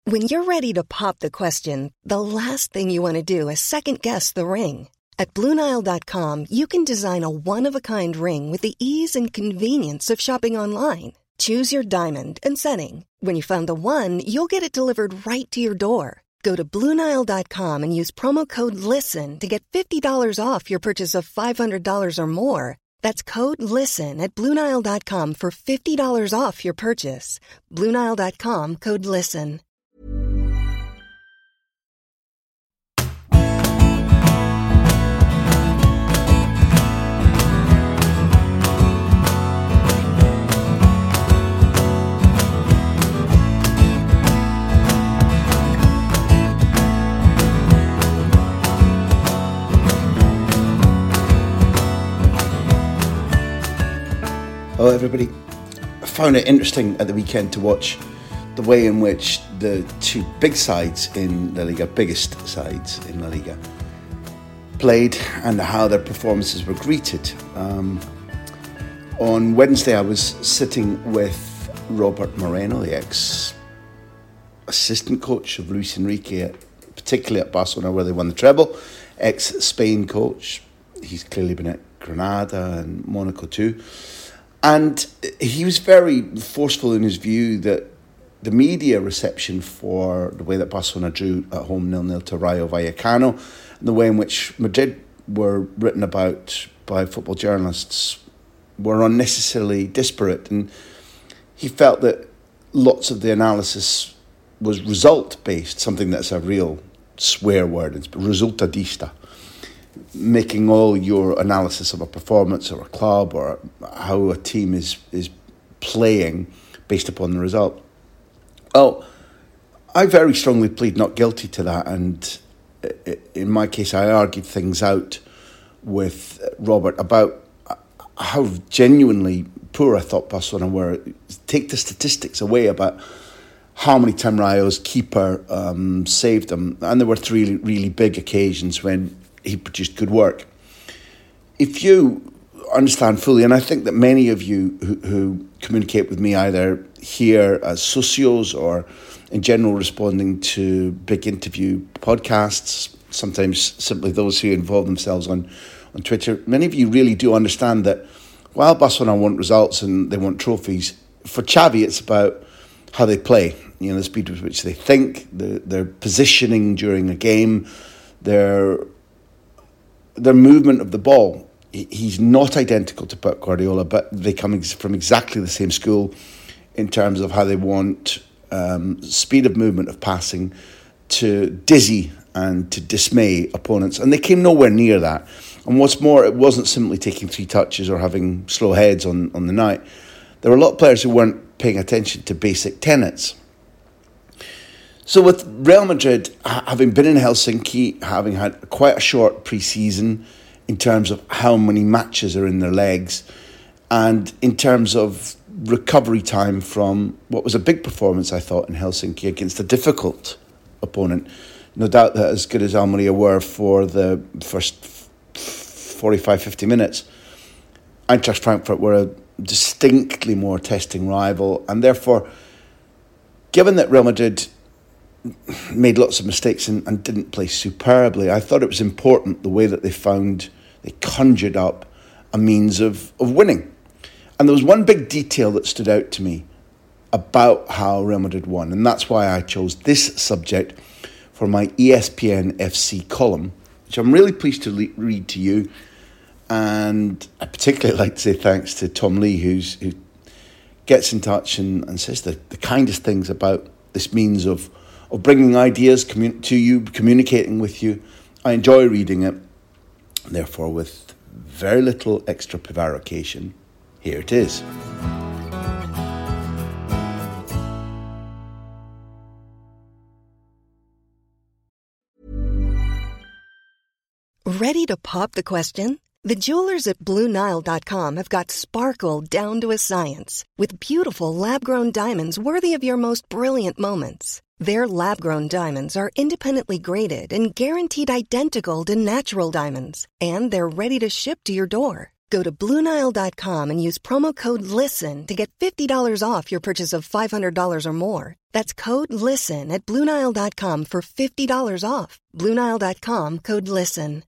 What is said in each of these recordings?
When you're ready to pop the question, the last thing you want to do is second-guess the ring. At BlueNile.com, you can design a one-of-a-kind ring with the ease and convenience of shopping online. Choose your diamond and setting. When you find the one, you'll get it delivered right to your door. Go to BlueNile.com and use promo code LISTEN to get $50 off your purchase of $500 or more. That's code LISTEN at BlueNile.com for $50 off your purchase. BlueNile.com, code LISTEN. Hello everybody. I found it interesting at the weekend to watch the way in which the two big sides in La Liga, biggest sides in La Liga, played and how their performances were greeted. On Wednesday I was sitting with Robert Moreno, the ex-assistant coach of Luis Enrique, particularly at Barcelona where they won the treble, ex-Spain coach. He's clearly been at Granada and Monaco too. And he was very forceful in his view that the media reception for the way that Barcelona drew at home 0-0 to Rayo Vallecano, and the way in which Madrid were written about by football journalists, were unnecessarily disparate. And he felt that lots of the analysis was result-based, something that's a real swear word, it's resultadista. Making all your analysis of a performance or a club or how a team is playing based upon the result. Well, I very strongly plead not guilty to that, and in my case I argued things out with Robert about how genuinely poor I thought Barcelona were. Take the statistics away about how many times Rayo's keeper saved them, and there were three really big occasions when he produced good work. If you understand fully, and I think that many of you who communicate with me either here as socios or in general responding to big interview podcasts, sometimes simply those who involve themselves on Twitter, many of you really do understand that while Barcelona want results and they want trophies, for Xavi it's about how they play, the speed with which they think, their positioning during a game, their movement of the ball. He's not identical to Pep Guardiola, but they come from exactly the same school in terms of how they want speed of movement of passing to dizzy and to dismay opponents. And they came nowhere near that. And what's more, it wasn't simply taking 3 touches or having slow heads on the night. There were a lot of players who weren't paying attention to basic tenets. So with Real Madrid, having been in Helsinki, having had quite a short pre-season in terms of how many matches are in their legs, and in terms of recovery time from what was a big performance, I thought, in Helsinki against a difficult opponent. No doubt that as good as Almeria were for the first 45, 50 minutes, Eintracht Frankfurt were a distinctly more testing rival, and therefore, given that Real Madrid made lots of mistakes and didn't play superbly, I thought it was important the way that they conjured up a means of winning. And there was one big detail that stood out to me about how Real Madrid won, and that's why I chose this subject for my ESPN FC column, which I'm really pleased to read to you. And I particularly like to say thanks to Tom Lee, who gets in touch and says the kindest things about this means of bringing ideas to you, communicating with you. I enjoy reading it. Therefore, with very little extra prevarication, here it is. Ready to pop the question? The jewelers at BlueNile.com have got sparkle down to a science with beautiful lab-grown diamonds worthy of your most brilliant moments. Their lab-grown diamonds are independently graded and guaranteed identical to natural diamonds, and they're ready to ship to your door. Go to BlueNile.com and use promo code LISTEN to get $50 off your purchase of $500 or more. That's code LISTEN at BlueNile.com for $50 off. BlueNile.com, code LISTEN.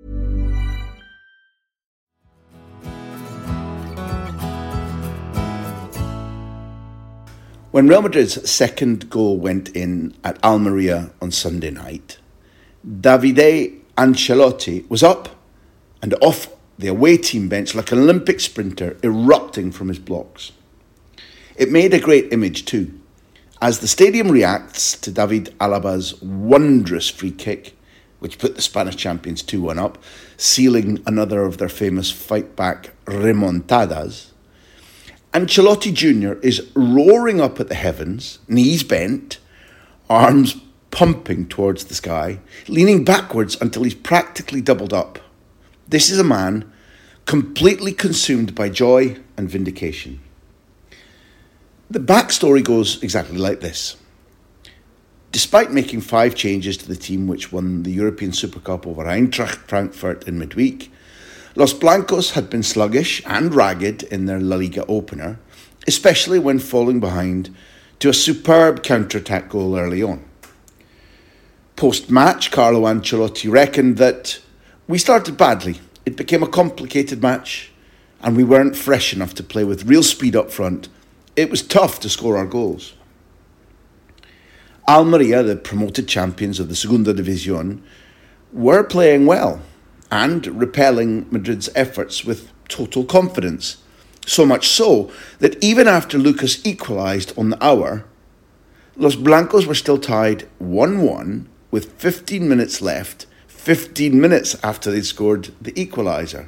When Real Madrid's second goal went in at Almeria on Sunday night, Davide Ancelotti was up and off the away team bench like an Olympic sprinter erupting from his blocks. It made a great image too, as the stadium reacts to David Alaba's wondrous free kick, which put the Spanish champions 2-1 up, sealing another of their famous fight-back remontadas. Ancelotti Jr. is roaring up at the heavens, knees bent, arms pumping towards the sky, leaning backwards until he's practically doubled up. This is a man completely consumed by joy and vindication. The backstory goes exactly like this. Despite making 5 changes to the team which won the European Super Cup over Eintracht Frankfurt in midweek, Los Blancos had been sluggish and ragged in their La Liga opener, especially when falling behind to a superb counter-attack goal early on. Post-match, Carlo Ancelotti reckoned that we started badly. It became a complicated match, and we weren't fresh enough to play with real speed up front. It was tough to score our goals. Almeria, the promoted champions of the Segunda División, were playing well and repelling Madrid's efforts with total confidence. So much so that even after Lucas equalised on the hour, Los Blancos were still tied 1-1 with 15 minutes left, 15 minutes after they'd scored the equaliser.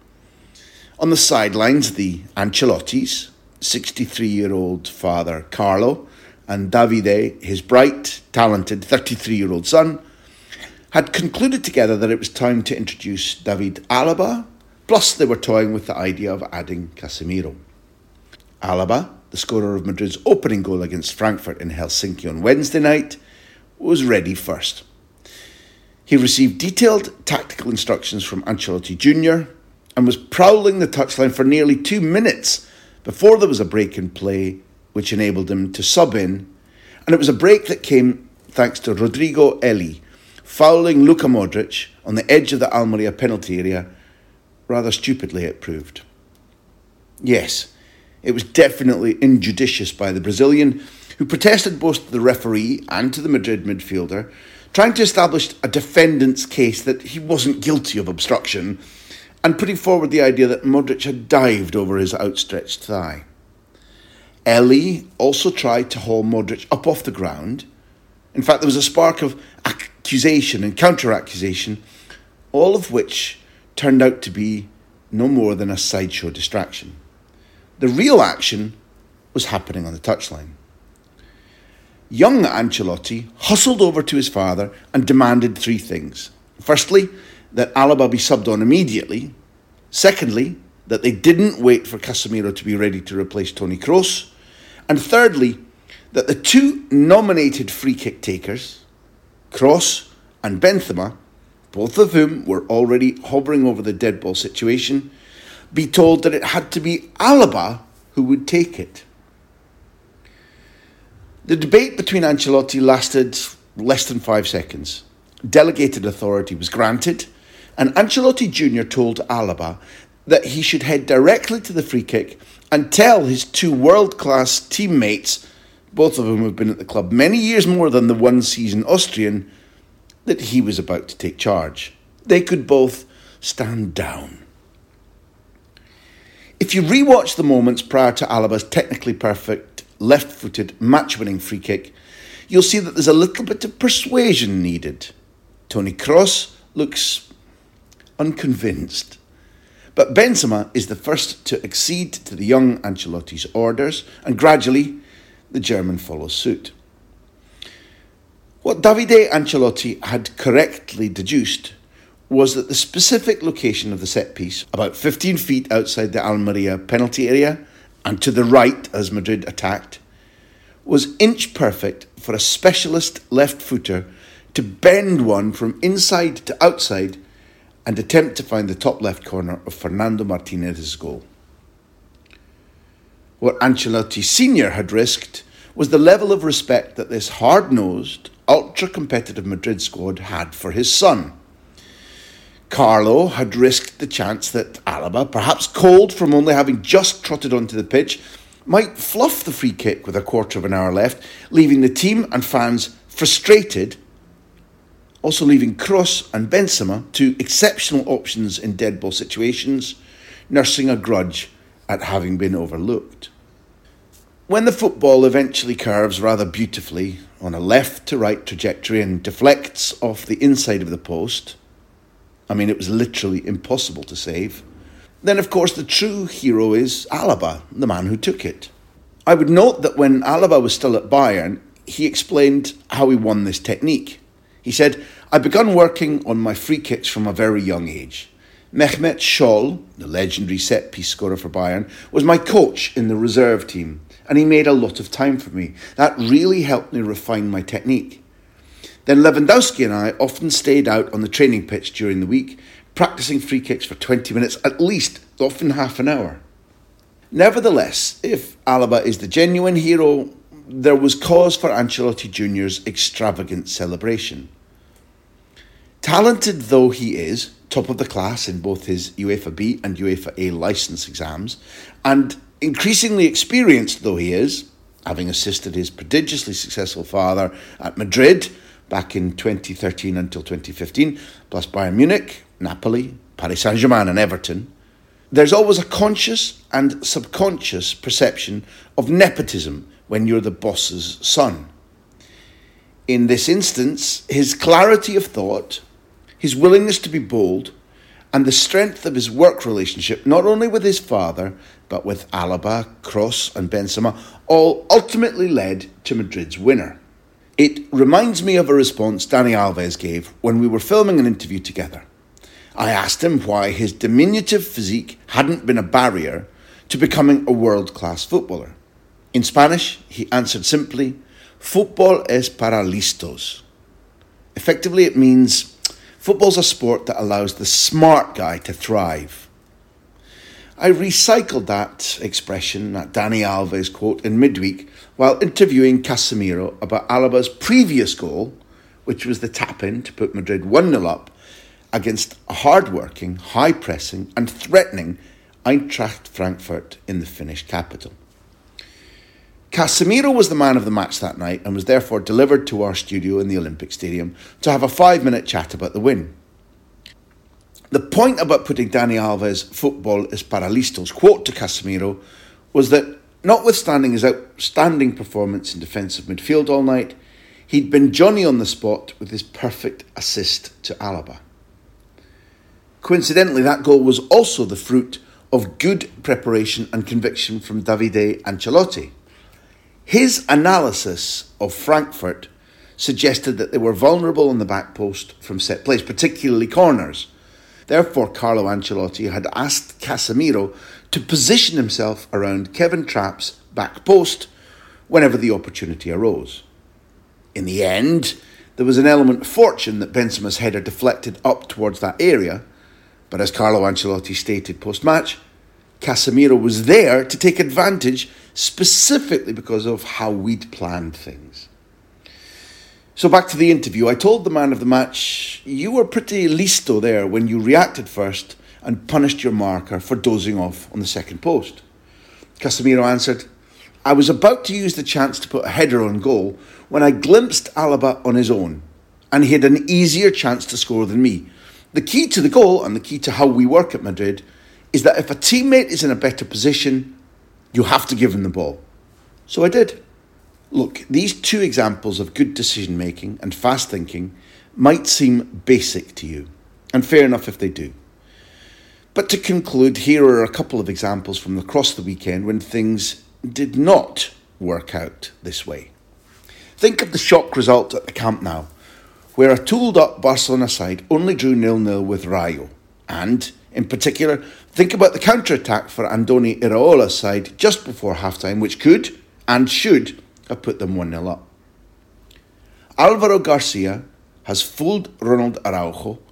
On the sidelines, the Ancelottis, 63-year-old father Carlo, and Davide, his bright, talented 33-year-old son, had concluded together that it was time to introduce David Alaba, plus they were toying with the idea of adding Casemiro. Alaba, the scorer of Madrid's opening goal against Frankfurt in Helsinki on Wednesday night, was ready first. He received detailed tactical instructions from Ancelotti Jr. and was prowling the touchline for nearly 2 minutes before there was a break in play which enabled him to sub in, and it was a break that came thanks to Rodrigo Eli fouling Luka Modric on the edge of the Almeria penalty area. Rather stupidly it proved. Yes, it was definitely injudicious by the Brazilian, who protested both to the referee and to the Madrid midfielder, trying to establish a defendant's case that he wasn't guilty of obstruction, and putting forward the idea that Modric had dived over his outstretched thigh. Eli also tried to haul Modric up off the ground. In fact, there was a spark of accusation and counter-accusation, all of which turned out to be no more than a sideshow distraction. The real action was happening on the touchline. Young Ancelotti hustled over to his father and demanded 3 things. Firstly, that Alaba be subbed on immediately. Secondly, that they didn't wait for Casemiro to be ready to replace Toni Kroos. And thirdly, that the 2 nominated free kick takers, Kroos and Benzema, both of whom were already hovering over the dead ball situation, be told that it had to be Alaba who would take it. The debate between Ancelotti lasted less than 5 seconds. Delegated authority was granted, and Ancelotti Jr. told Alaba that he should head directly to the free kick and tell his 2 world-class teammates, both of whom have been at the club many years more than the one-season Austrian, that he was about to take charge. They could both stand down. If you rewatch the moments prior to Alaba's technically perfect, left-footed, match-winning free kick, you'll see that there's a little bit of persuasion needed. Toni Kroos looks unconvinced. But Benzema is the first to accede to the young Ancelotti's orders, and gradually the German follows suit. What Davide Ancelotti had correctly deduced was that the specific location of the set piece, about 15 feet outside the Almeria penalty area and to the right as Madrid attacked, was inch perfect for a specialist left footer to bend one from inside to outside and attempt to find the top left corner of Fernando Martinez's goal. What Ancelotti Sr. had risked was the level of respect that this hard-nosed, ultra-competitive Madrid squad had for his son. Carlo had risked the chance that Alaba, perhaps cold from only having just trotted onto the pitch, might fluff the free kick with a quarter of an hour left, leaving the team and fans frustrated, also leaving Kroos and Benzema, two exceptional options in dead ball situations, nursing a grudge at having been overlooked. When the football eventually curves rather beautifully on a left-to-right trajectory and deflects off the inside of the post, it was literally impossible to save, then of course the true hero is Alaba, the man who took it. I would note that when Alaba was still at Bayern, he explained how he won this technique. He said, "I began working on my free kicks from a very young age. Mehmet Scholl, the legendary set-piece scorer for Bayern, was my coach in the reserve team, and he made a lot of time for me. That really helped me refine my technique. Then Lewandowski and I often stayed out on the training pitch during the week, practicing free kicks for 20 minutes at least, often half an hour." Nevertheless, if Alaba is the genuine hero, there was cause for Ancelotti Jr.'s extravagant celebration. Talented though he is, top of the class in both his UEFA B and UEFA A licence exams, and increasingly experienced though he is, having assisted his prodigiously successful father at Madrid back in 2013 until 2015, plus Bayern Munich, Napoli, Paris Saint-Germain and Everton, there's always a conscious and subconscious perception of nepotism when you're the boss's son. In this instance, his clarity of thought, his willingness to be bold, and the strength of his work relationship, not only with his father, but with Alaba, Kroos and Benzema, all ultimately led to Madrid's winner. It reminds me of a response Dani Alves gave when we were filming an interview together. I asked him why his diminutive physique hadn't been a barrier to becoming a world-class footballer. In Spanish, he answered simply, "Fútbol es para listos." Effectively, it means football's a sport that allows the smart guy to thrive. I recycled that expression, that Dani Alves quote, in midweek while interviewing Casemiro about Alaba's previous goal, which was the tap-in to put Madrid 1-0 up against a hard-working, high-pressing and threatening Eintracht Frankfurt in the Finnish capital. Casemiro was the man of the match that night and was therefore delivered to our studio in the Olympic Stadium to have a 5-minute chat about the win. The point about putting Dani Alves' "Fútbol es para listos" quote to Casemiro was that, notwithstanding his outstanding performance in defensive midfield all night, he'd been Johnny on the spot with his perfect assist to Alaba. Coincidentally, that goal was also the fruit of good preparation and conviction from Davide Ancelotti. His analysis of Frankfurt suggested that they were vulnerable on the back post from set plays, particularly corners. Therefore, Carlo Ancelotti had asked Casemiro to position himself around Kevin Trapp's back post whenever the opportunity arose. In the end, there was an element of fortune that Benzema's header deflected up towards that area, but as Carlo Ancelotti stated post-match, Casemiro was there to take advantage specifically because of how we'd planned things. So back to the interview, I told the man of the match, "You were pretty listo there when you reacted first and punished your marker for dozing off on the second post." Casemiro answered, "I was about to use the chance to put a header on goal when I glimpsed Alaba on his own, and he had an easier chance to score than me. The key to the goal and the key to how we work at Madrid is that if a teammate is in a better position, you have to give him the ball." So I did. Look, these two examples of good decision-making and fast thinking might seem basic to you, and fair enough if they do. But to conclude, here are a couple of examples from across the weekend when things did not work out this way. Think of the shock result at the Camp Nou, where a tooled-up Barcelona side only drew 0-0 with Rayo. And, in particular, think about the counter-attack for Andoni Iraola's side just before half-time, which could and should have put them 1-0 up. Alvaro Garcia has fooled Ronald Araujo,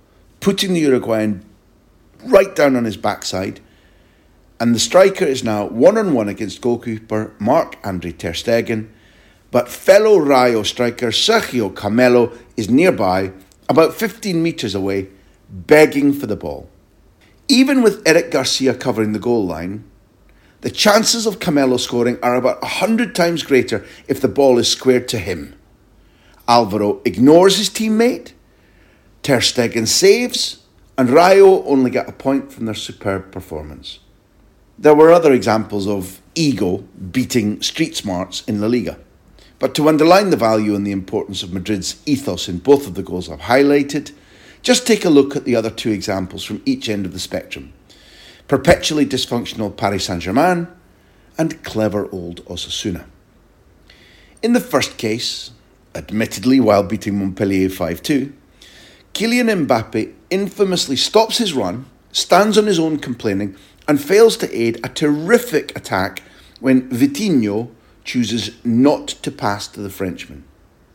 putting the Uruguayan right down on his backside, and the striker is now one-on-one against goalkeeper Marc-Andre ter Stegen, but fellow Rayo striker Sergio Camelo is nearby, about 15 metres away, begging for the ball. Even with Eric Garcia covering the goal line, the chances of Camelo scoring are about 100 times greater if the ball is squared to him. Alvaro ignores his teammate, ter Stegen saves, and Rayo only get a point from their superb performance. There were other examples of ego beating street smarts in La Liga. But to underline the value and the importance of Madrid's ethos in both of the goals I've highlighted, just take a look at the other two examples from each end of the spectrum. Perpetually dysfunctional Paris Saint-Germain and clever old Osasuna. In the first case, admittedly while beating Montpellier 5-2, Kylian Mbappe infamously stops his run, stands on his own complaining, and fails to aid a terrific attack when Vitinho chooses not to pass to the Frenchman.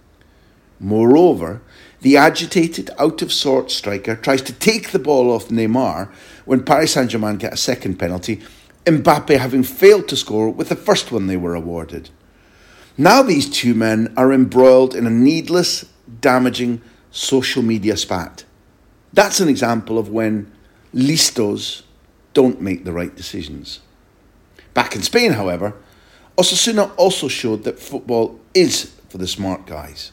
Moreover, the agitated, out-of-sorts striker tries to take the ball off Neymar when Paris Saint-Germain get a second penalty, Mbappe having failed to score with the first one they were awarded. Now these two men are embroiled in a needless, damaging social media spat. That's an example of when listos don't make the right decisions. Back in Spain, however, Osasuna also showed that football is for the smart guys.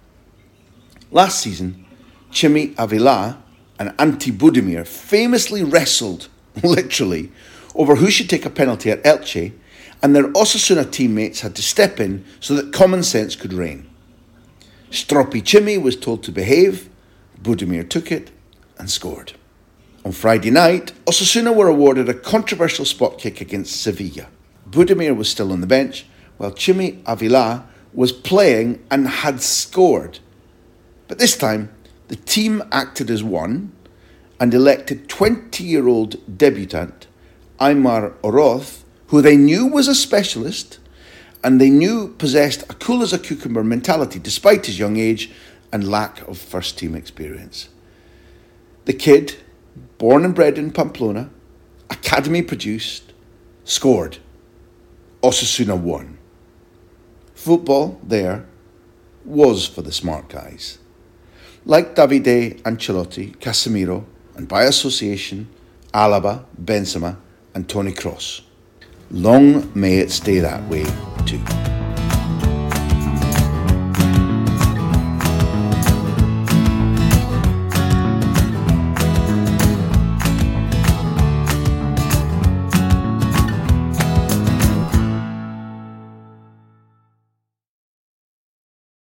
Last season, Chimi Avila and Ante Budimir famously wrestled, literally, over who should take a penalty at Elche, and their Osasuna teammates had to step in so that common sense could reign. Stroppy Chimi was told to behave, Budimir took it and scored. On Friday night, Osasuna were awarded a controversial spot kick against Sevilla. Budimir was still on the bench, while Chimi Avila was playing and had scored. But this time, the team acted as one and elected 20-year-old debutant Aimar Oroz, who they knew was a specialist and they knew possessed a cool-as-a-cucumber mentality despite his young age and lack of first-team experience. The kid, born and bred in Pamplona, academy-produced, scored. Osasuna won. Football, there, was for the smart guys. Like Davide Ancelotti, Casemiro, and by association, Alaba, Benzema, and Toni Kroos. Long may it stay that way too.